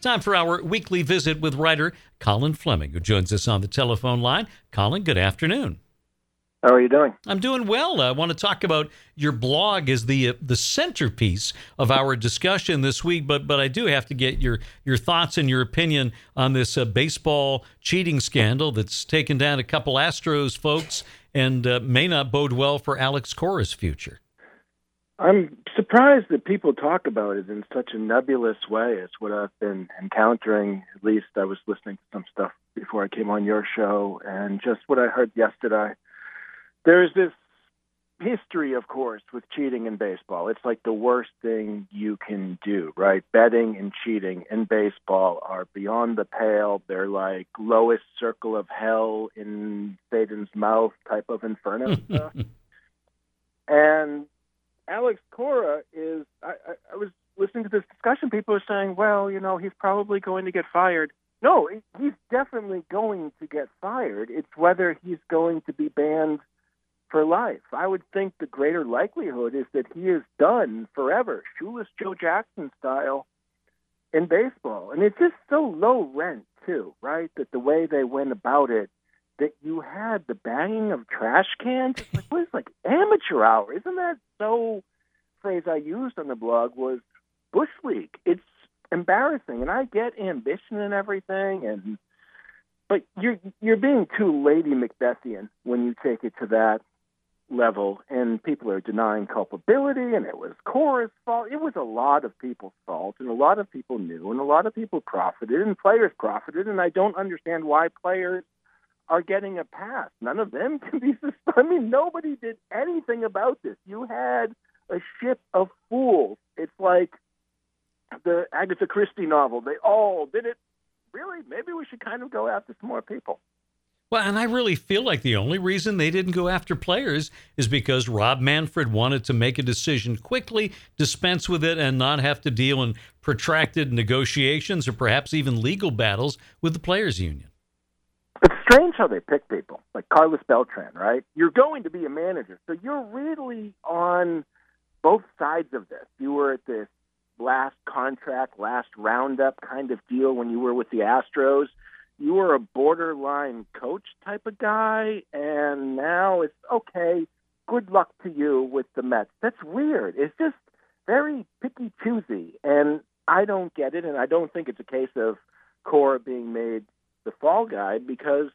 Time for our weekly visit with writer Colin Fleming, who joins us on the telephone line. Colin, good afternoon. How are you doing? I'm doing well. I want to talk about your blog as the centerpiece of our discussion this week, but I do have to get your thoughts and your opinion on this baseball cheating scandal that's taken down a couple Astros folks and may not bode well for Alex Cora's future. I'm surprised that people talk about it in such a nebulous way. It's what I've been encountering. At least I was listening to some stuff before I came on your show, and just what I heard yesterday. There's this history, of course, with cheating in baseball. It's like the worst thing you can do, right? Betting and cheating in baseball are beyond the pale. They're like lowest circle of hell in Satan's mouth type of inferno stuff. And Alex Cora is, I was listening to this discussion. People are saying, well, you know, he's probably going to get fired. No, he's definitely going to get fired. It's whether he's going to be banned for life. I would think the greater likelihood is that he is done forever, shoeless Joe Jackson style, in baseball. And it's just so low rent, too, right? That the way they went about it, that you had the banging of trash cans. It's like, what is like amateur hour? Isn't that so? Phrase I used on the blog was Bush League. It's embarrassing, and I get ambition and everything, but you're being too Lady Macbethian when you take it to that level, and people are denying culpability, and it was Cora's fault. It was a lot of people's fault, and a lot of people knew, and a lot of people profited, and players profited, and I don't understand why players are getting a pass. None of them can be suspended. I mean, nobody did anything about this. You had a ship of fools. It's like the Agatha Christie novel. They all did it. Really? Maybe we should kind of go after some more people. Well, and I really feel like the only reason they didn't go after players is because Rob Manfred wanted to make a decision quickly, dispense with it, and not have to deal in protracted negotiations or perhaps even legal battles with the players' union. It's strange how they pick people, like Carlos Beltran, right? You're going to be a manager, so you're really on both sides of this. You were at this last contract, last roundup kind of deal when you were with the Astros. You were a borderline coach type of guy, and now it's, okay, good luck to you with the Mets. That's weird. It's just very picky-choosy, and I don't get it, and I don't think it's a case of Cora being made the fall guy, because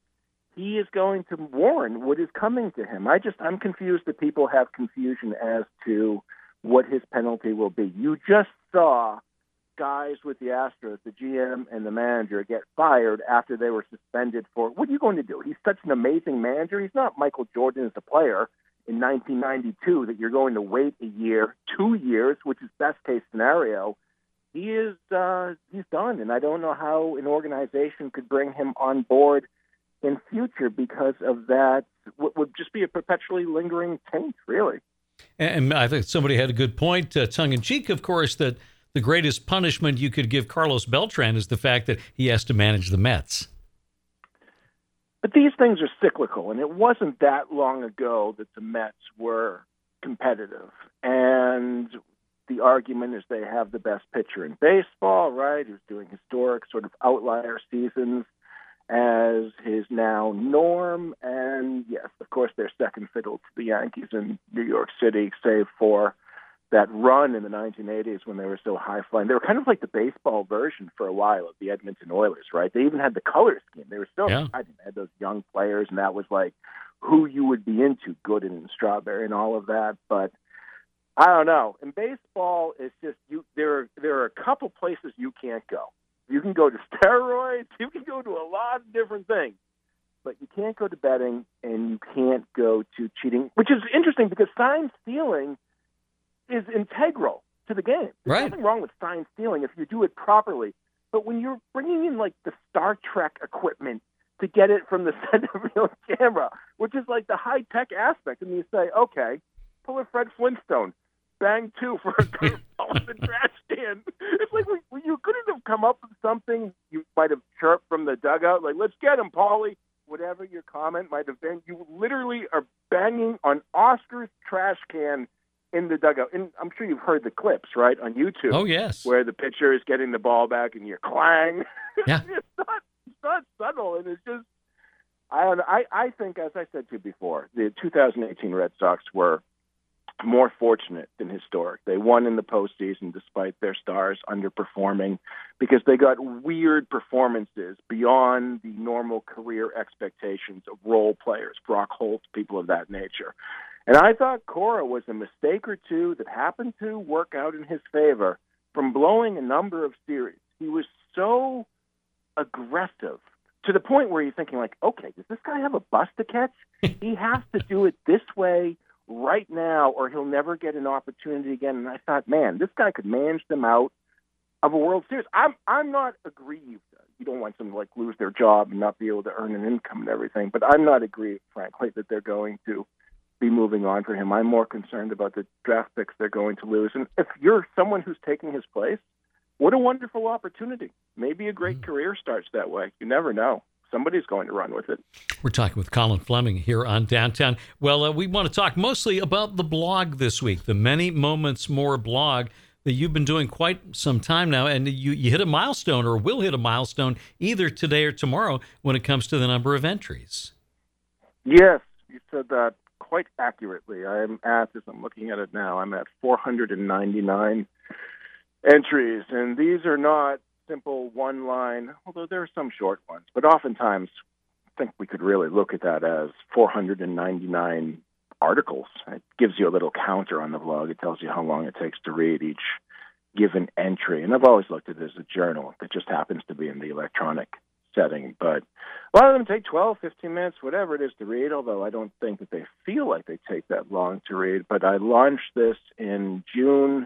he is going to warn what is coming to him. I'm confused that people have confusion as to what his penalty will be. You just saw guys with the Astros, the GM and the manager, get fired after they were suspended for, what are you going to do? He's such an amazing manager. He's not Michael Jordan as a player in 1992 that you're going to wait a year, 2 years, which is best case scenario. He's done, and I don't know how an organization could bring him on board in future because of that. What would just be a perpetually lingering taint, really. And I think somebody had a good point, tongue-in-cheek, of course, that the greatest punishment you could give Carlos Beltran is the fact that he has to manage the Mets. But these things are cyclical, and it wasn't that long ago that the Mets were competitive. And the argument is they have the best pitcher in baseball, right, who's doing historic sort of outlier seasons as his now norm. And, yes, of course, they're second fiddle to the Yankees in New York City, save for that run in the 1980s when they were so high-flying. They were kind of like the baseball version for a while of the Edmonton Oilers, right? They even had the color scheme. They were still exciting. They had those young players, and that was like who you would be into, Gooden and Strawberry and all of that. But I don't know. In baseball, it's just there are a couple places you can't go. You can go to steroids. You can go to a lot of different things. But you can't go to betting, and you can't go to cheating, which is interesting because sign stealing is integral to the game. There's nothing wrong with sign stealing if you do it properly. But when you're bringing in, like, the Star Trek equipment to get it from the center field camera, which is like the high-tech aspect, and you say, okay, pull a Fred Flintstone, bang two for a curveball in the trash can. It's like you couldn't have come up with something you might have chirped from the dugout, like, let's get him, Paulie. Whatever your comment might have been, you literally are banging on Oscar's trash can in the dugout. And I'm sure you've heard the clips, right, on YouTube. Oh, yes. Where the pitcher is getting the ball back and you're clang. Yeah. It's not subtle, and it's just I think, as I said to you before, the 2018 Red Sox were more fortunate than historic. They won in the postseason despite their stars underperforming because they got weird performances beyond the normal career expectations of role players, Brock Holt, people of that nature. And I thought Cora was a mistake or two that happened to work out in his favor from blowing a number of series. He was so aggressive to the point where you're thinking, like, okay, does this guy have a bus to catch? He has to do it this way right now or he'll never get an opportunity again. And I thought, man, this guy could manage them out of a World Series. I'm not aggrieved. You don't want them to, like, lose their job and not be able to earn an income and everything, but I'm not aggrieved, frankly, that they're going to be moving on for him. I'm more concerned about the draft picks they're going to lose. And if you're someone who's taking his place, what a wonderful opportunity. Maybe a great career starts that way. You never know. Somebody's going to run with it. We're talking with Colin Fleming here on Downtown. Well, we want to talk mostly about the blog this week, the Many Moments More blog that you've been doing quite some time now, and you hit a milestone or will hit a milestone either today or tomorrow when it comes to the number of entries. Yes, you said that quite accurately. I'm at, as I'm looking at it now, I'm at 499 entries, and these are not simple one line, although there are some short ones, but oftentimes I think we could really look at that as 499 articles. It gives you a little counter on the blog. It tells you how long it takes to read each given entry. And I've always looked at it as a journal that just happens to be in the electronic setting. But a lot of them take 12, 15 minutes, whatever it is to read, although I don't think that they feel like they take that long to read. But I launched this in June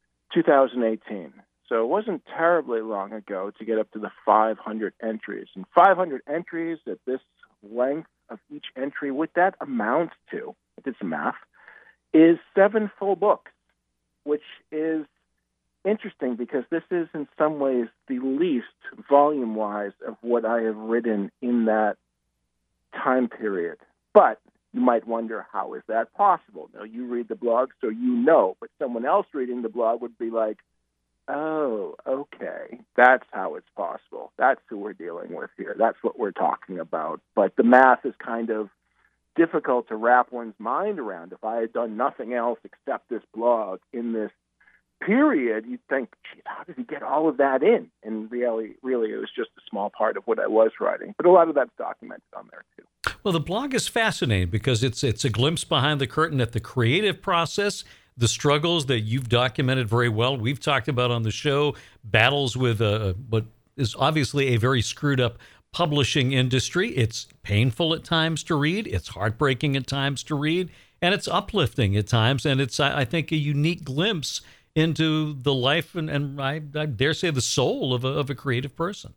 2018. So it wasn't terribly long ago to get up to the 500 entries. And 500 entries at this length of each entry, what that amounts to, I did some math, is 7 full books, which is interesting because this is in some ways the least volume-wise of what I have written in that time period. But you might wonder, how is that possible? Now, you read the blog, so you know, but someone else reading the blog would be like, oh, okay, that's how it's possible. That's who we're dealing with here. That's what we're talking about. But the math is kind of difficult to wrap one's mind around. If I had done nothing else except this blog in this period, you'd think, geez, how did he get all of that in? And really, it was just a small part of what I was writing. But a lot of that's documented on there, too. Well, the blog is fascinating because it's a glimpse behind the curtain at the creative process, the struggles that you've documented very well. We've talked about on the show, battles with what is obviously a very screwed up publishing industry. It's painful at times to read. It's heartbreaking at times to read. And it's uplifting at times. And it's, I think, a unique glimpse into the life and I dare say the soul of a creative person.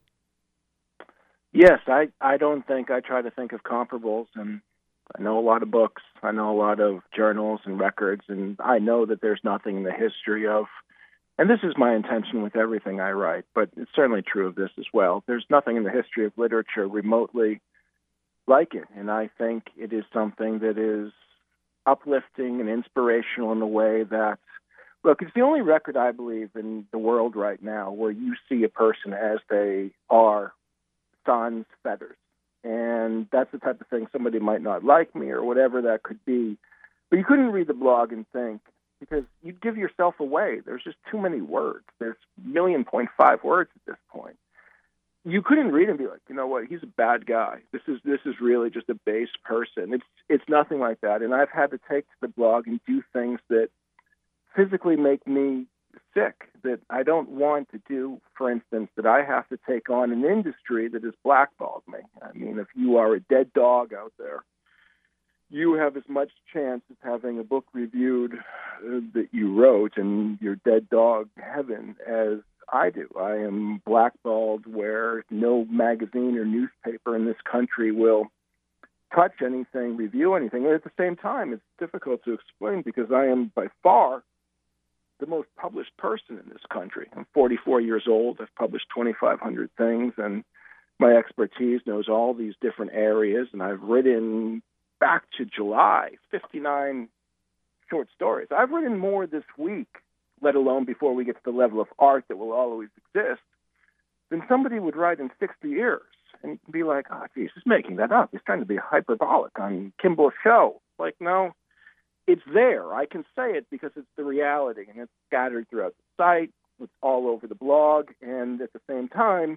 Yes, I don't think I try to think of comparables, and I know a lot of books, I know a lot of journals and records, and I know that there's nothing in the history of, and this is my intention with everything I write, but it's certainly true of this as well, there's nothing in the history of literature remotely like it, and I think it is something that is uplifting and inspirational in a way that, look, it's the only record, I believe, in the world right now where you see a person as they are, sans feathers. And that's the type of thing somebody might not like me or whatever that could be. But you couldn't read the blog and think, because you'd give yourself away. There's just too many words. There's 1.5 million words at this point. You couldn't read and be like, you know what, he's a bad guy. This is really just a base person. It's nothing like that. And I've had to take to the blog and do things that physically make me sick, that I don't want to do. For instance, that I have to take on an industry that has blackballed me. I mean, if you are a dead dog out there, you have as much chance of having a book reviewed that you wrote in your dead dog heaven as I do. I am blackballed where no magazine or newspaper in this country will touch anything, review anything. And at the same time, it's difficult to explain because I am by far the most published person in this country. I'm 44 years old. I've published 2,500 things, and my expertise knows all these different areas. And I've written back to July 59 short stories. I've written more this week, let alone before we get to the level of art that will always exist, than somebody would write in 60 years. And you can be like, oh, geez, he's making that up. He's trying to be hyperbolic on Kimball's show. Like, no, it's there. I can say it because it's the reality, and it's scattered throughout the site. It's all over the blog. And at the same time,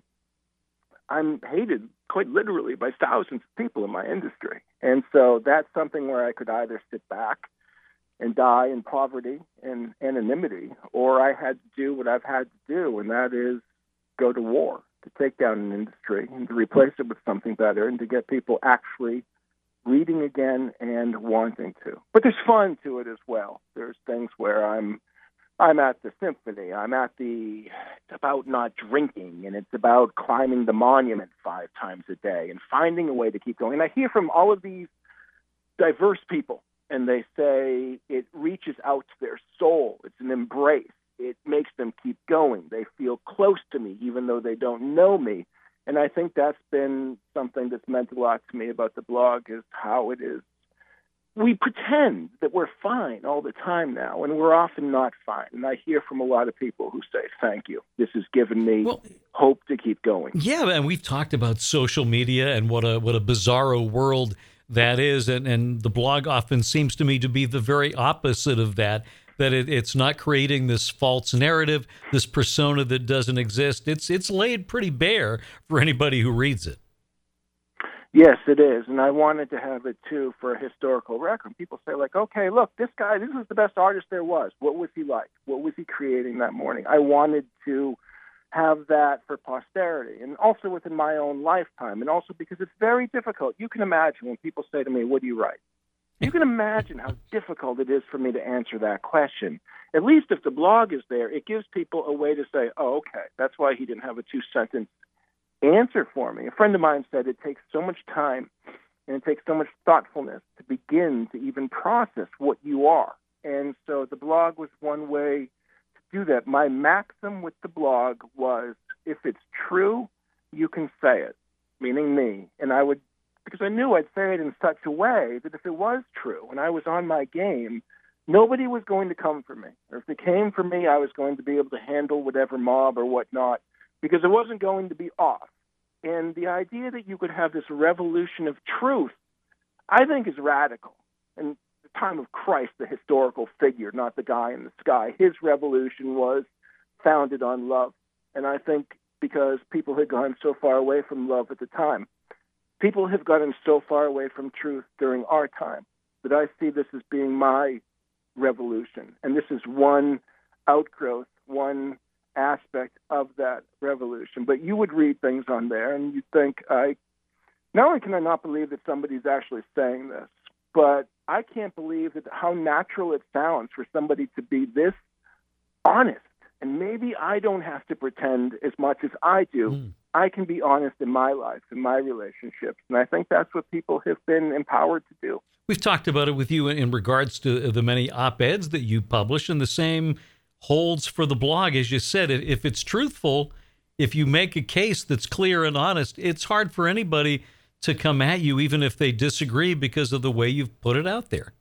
I'm hated quite literally by thousands of people in my industry. And so that's something where I could either sit back and die in poverty and anonymity, or I had to do what I've had to do, and that is go to war, to take down an industry and to replace it with something better and to get people actually reading again and wanting to. But there's fun to it as well. There's things where I'm at the symphony. It's about not drinking, and it's about climbing the monument 5 times a day and finding a way to keep going. And I hear from all of these diverse people, and they say it reaches out to their soul. It's an embrace. It makes them keep going. They feel close to me, even though they don't know me. And I think that's been something that's meant a lot to me about the blog, is how it is. We pretend that we're fine all the time now, and we're often not fine. And I hear from a lot of people who say, thank you. This has given me hope to keep going. Yeah, and we've talked about social media and what a bizarro world that is. And the blog often seems to me to be the very opposite of that. That it's not creating this false narrative, this persona that doesn't exist. It's laid pretty bare for anybody who reads it. Yes, it is. And I wanted to have it, too, for a historical record. People say, like, okay, look, this was the best artist there was. What was he like? What was he creating that morning? I wanted to have that for posterity, and also within my own lifetime, and also because it's very difficult. You can imagine when people say to me, what do you write? You can imagine how difficult it is for me to answer that question. At least if the blog is there, it gives people a way to say, oh, okay, that's why he didn't have a 2-sentence answer for me. A friend of mine said it takes so much time and it takes so much thoughtfulness to begin to even process what you are. And so the blog was one way to do that. My maxim with the blog was, if it's true, you can say it, meaning me. And I would, because I knew I'd say it in such a way that if it was true and I was on my game, nobody was going to come for me. Or if they came for me, I was going to be able to handle whatever mob or whatnot, because it wasn't going to be off. And the idea that you could have this revolution of truth, I think, is radical. And the time of Christ, the historical figure, not the guy in the sky, his revolution was founded on love. And I think because people had gone so far away from love at the time, people have gotten so far away from truth during our time, that I see this as being my revolution. And this is one outgrowth, one aspect of that revolution. But you would read things on there and you'd think, not only can I not believe that somebody's actually saying this, but I can't believe that how natural it sounds for somebody to be this honest. And maybe I don't have to pretend as much as I do. I can be honest in my life, in my relationships. And I think that's what people have been empowered to do. We've talked about it with you in regards to the many op-eds that you publish, and the same holds for the blog. As you said, if it's truthful, if you make a case that's clear and honest, it's hard for anybody to come at you, even if they disagree, because of the way you've put it out there.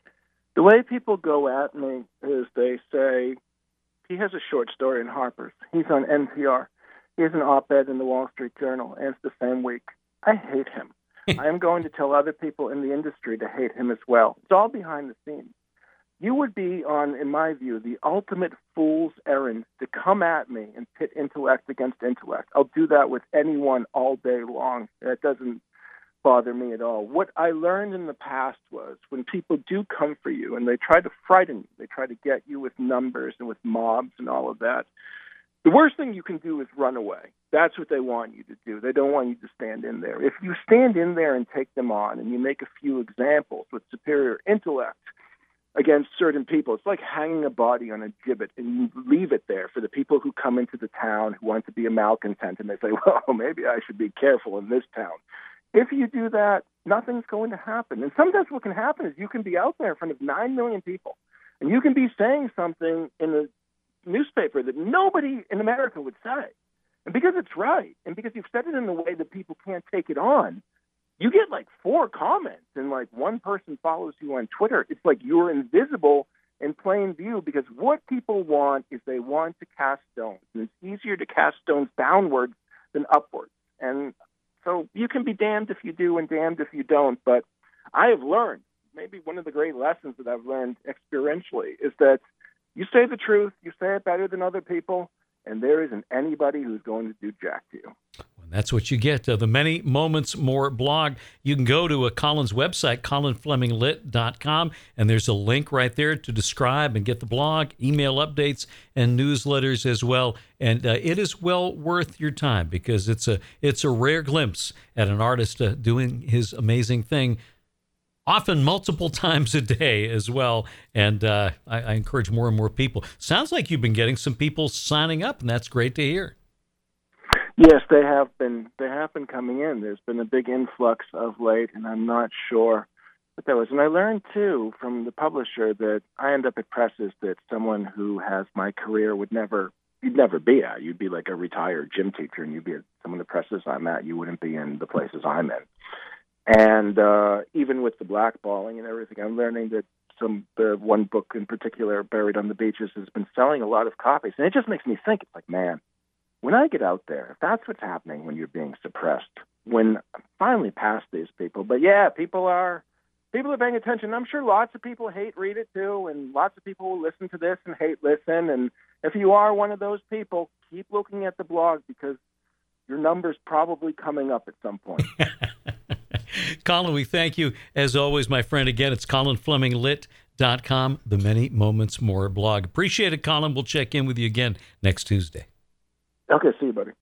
The way people go at me is they say, he has a short story in Harper's. He's on NPR. He has an op-ed in the Wall Street Journal, and it's the same week. I hate him. I am going to tell other people in the industry to hate him as well. It's all behind the scenes. You would be on, in my view, the ultimate fool's errand to come at me and pit intellect against intellect. I'll do that with anyone all day long. That doesn't bother me at all. What I learned in the past was when people do come for you and they try to frighten you, they try to get you with numbers and with mobs and all of that, the worst thing you can do is run away. That's what they want you to do. They don't want you to stand in there. If you stand in there and take them on and you make a few examples with superior intellect against certain people, it's like hanging a body on a gibbet and you leave it there for the people who come into the town who want to be a malcontent, and they say, well, maybe I should be careful in this town. If you do that, nothing's going to happen. And sometimes what can happen is you can be out there in front of 9 million people, and you can be saying something in the newspaper that nobody in America would say. And because it's right, and because you've said it in a way that people can't take it on, you get like 4 comments and like one person follows you on Twitter. It's like you're invisible in plain view, because what people want is they want to cast stones. And it's easier to cast stones downwards than upwards. And so you can be damned if you do and damned if you don't. But I have learned, maybe one of the great lessons that I've learned experientially, is that you say the truth, you say it better than other people, and there isn't anybody who's going to do jack to you. And that's what you get. The Many Moments More blog. You can go to Colin's website, colinfleminglit.com, and there's a link right there to describe and get the blog, email updates, and newsletters as well. And it is well worth your time, because it's a rare glimpse at an artist doing his amazing thing, often multiple times a day as well. And I encourage more and more people. Sounds like you've been getting some people signing up, and that's great to hear. Yes, they have been coming in. There's been a big influx of late, and I'm not sure what that was. And I learned, too, from the publisher that I end up at presses that someone who has my career you'd never be at. You'd be like a retired gym teacher, and you'd be at some of the presses I'm at. You wouldn't be in the places I'm in. And even with the blackballing and everything, I'm learning that the one book in particular, Buried on the Beaches, has been selling a lot of copies. And it just makes me think, it's like, man, when I get out there, if that's what's happening when you're being suppressed, when I'm finally past these people. But yeah, people are paying attention. I'm sure lots of people read it too, and lots of people will listen to this and hate listen. And if you are one of those people, keep looking at the blog, because your number's probably coming up at some point. Colin, we thank you as always, my friend. Again, it's colinfleminglit.com, the Many Moments More blog. Appreciate it, Colin. We'll check in with you again next Tuesday. Okay, see you, buddy.